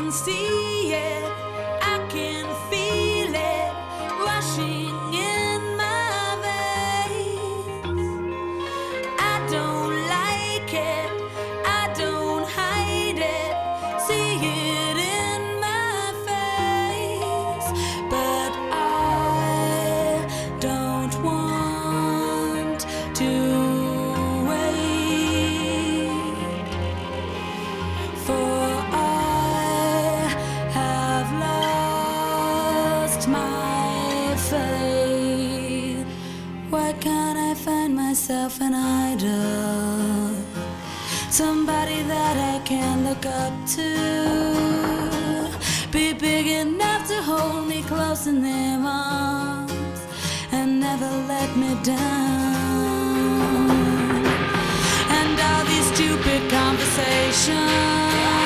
can see it, I can feel it rushing in my veins. I don't like it, I don't hide it, see it in my face. But I don't want to wait, for I have lost my faith. Why can't I find myself an idol? Somebody that I can look up to, be big enough to hold me close in their arms and never let me down. And all these stupid conversations